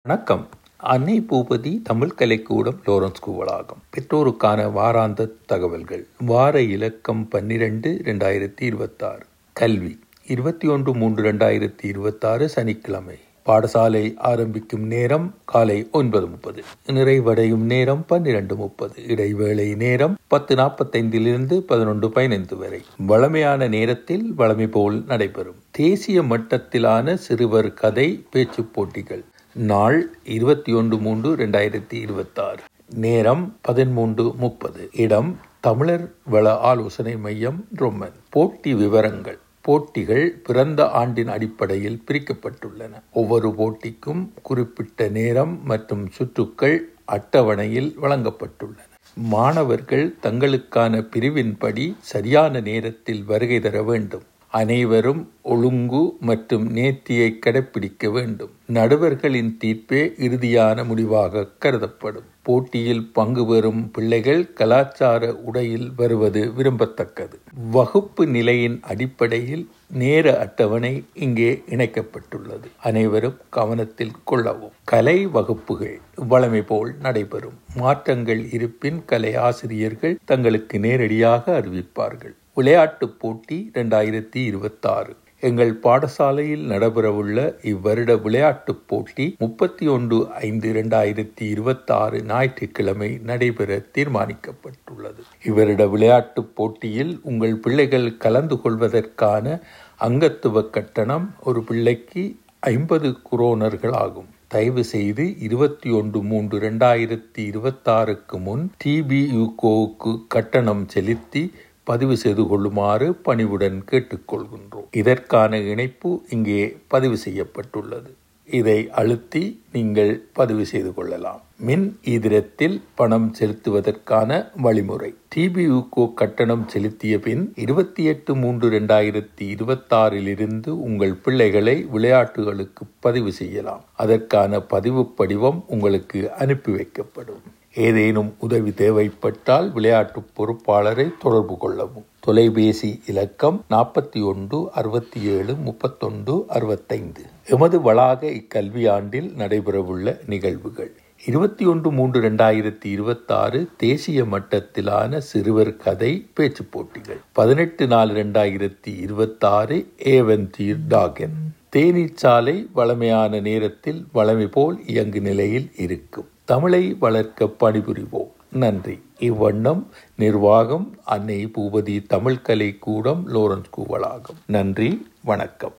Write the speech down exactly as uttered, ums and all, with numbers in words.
வணக்கம். அன்னை பூபதி தமிழ் கலைக்கூடம் லோரன்ஸ் கூவலாகும். பெற்றோருக்கான வாராந்த தகவல்கள். வார இலக்கம் பன்னிரண்டு இரண்டாயிரத்தி இருபத்தி ஆறு. கல்வி இருபத்தி ஒன்று மூன்று இரண்டாயிரத்தி இருபத்தி ஆறு சனிக்கிழமை. பாடசாலை ஆரம்பிக்கும் நேரம் காலை ஒன்பது முப்பது. நிறைவடையும் நேரம் பன்னிரண்டு முப்பது. இடைவேளை நேரம் பத்து நாற்பத்தைந்திலிருந்து பதினொன்று பதினைந்து வரை. வழமையான நேரத்தில் வழமை போல் நடைபெறும். தேசிய மட்டத்திலான சிறுவர் கதை பேச்சு போட்டிகள். நாள் இருபத்தி ஒன்று மூன்று இரண்டாயிரத்தி இருபத்தி ஆறு. நேரம் பதிமூன்று முப்பது. இடம் தமிழர் வள ஆலோசனை மையம், ரொம்மன். போட்டி விவரங்கள். போட்டிகள் பிறந்த ஆண்டின் அடிப்படையில் பிரிக்கப்பட்டுள்ளன. ஒவ்வொரு போட்டிக்கும் குறிப்பிட்ட நேரம் மற்றும் சுற்றுக்கள் அட்டவணையில் வழங்கப்பட்டுள்ளன. மாணவர்கள் தங்களுக்கான பிரிவின்படி சரியான நேரத்தில் வருகை தர வேண்டும். அனைவரும் ஒழுங்கு மற்றும் நேர்த்தியை கடைபிடிக்க வேண்டும். நடுவர்களின் தீர்ப்பே இறுதியான முடிவாக கருதப்படும். போட்டியில் பங்கு பெறும் பிள்ளைகள் கலாச்சார உடையில் வருவது விரும்பத்தக்கது. வகுப்பு நிலையின் அடிப்படையில் நேர அட்டவணை இங்கே இணைக்கப்பட்டுள்ளது. அனைவரும் கவனத்தில் கொள்ளவும். கலை வகுப்புகள் வழமை போல் நடைபெறும். மாற்றங்கள் இருப்பின் கலை ஆசிரியர்கள் தங்களுக்கு நேரடியாக அறிவிப்பார்கள். விளையாட்டுப் போட்டி இரண்டாயிரத்தி இருபத்தி ஆறு. எங்கள் பாடசாலையில் நடைபெறவுள்ள இவ்வருட விளையாட்டுப் போட்டி முப்பத்தி ஒன்று ஐந்து இரண்டாயிரத்தி இருபத்தி ஆறு ஞாயிற்றுக்கிழமை நடைபெற தீர்மானிக்கப்பட்டுள்ளது. இவ்வருட விளையாட்டுப் போட்டியில் உங்கள் பிள்ளைகள் கலந்து கொள்வதற்கான அங்கத்துவ கட்டணம் ஒரு பிள்ளைக்கு ஐம்பது குரோனர்கள் ஆகும். தயவு செய்து இருபத்தி ஒன்று மூன்று இரண்டாயிரத்தி இருபத்தி ஆறுக்கு முன் டிபியுகோவுக்கு கட்டணம் செலுத்தி பதிவு செய்து கொள்ளுமாறு பணிவுடன் கேட்டுக்கொள்கின்றோம். இதற்கான இணைப்பு இங்கே பதிவு செய்யப்பட்டுள்ளது. இதை அழுத்தி நீங்கள் பதிவு செய்து கொள்ளலாம். மின் ஈதிரத்தில் பணம் செலுத்துவதற்கான வழிமுறை. டிபியுகோ கட்டணம் செலுத்திய பின் இருபத்தி எட்டு மூன்று இரண்டாயிரத்தி இருபத்தி ஆறிலிருந்து உங்கள் பிள்ளைகளை விளையாட்டுகளுக்கு பதிவு செய்யலாம். அதற்கான பதிவு படிவம் உங்களுக்கு அனுப்பி வைக்கப்படும். ஏதேனும் உதவி தேவைப்பட்டால் விளையாட்டு பொறுப்பாளரை தொடர்பு கொள்ளவும். தொலைபேசி இலக்கம் நாற்பத்தி ஒன்று அறுபத்தி ஏழு முப்பத்தொன்று அறுபத்தைந்து. எமது வளாக இக்கல்வியாண்டில் நடைபெறவுள்ள நிகழ்வுகள். இருபத்தி ஒன்று மூன்று இரண்டாயிரத்தி இருபத்தி ஆறு தேசிய மட்டத்திலான சிறுவர் கதை பேச்சு போட்டிகள். பதினெட்டு நாலு இரண்டாயிரத்தி இருபத்தி ஆறு ஏவன்தீர் டாகன். தேனீச்சாலை வழமையான நேரத்தில் வழமை போல் இயங்கு நிலையில் இருக்கும். தமிழை வளர்க்க பணிபுரிவோம். நன்றி. இவ்வண்ணம் நிர்வாகம் அன்னை பூபதி தமிழ் கலை கூடம் லோரன்ஸ் கூவலாகும். நன்றி, வணக்கம்.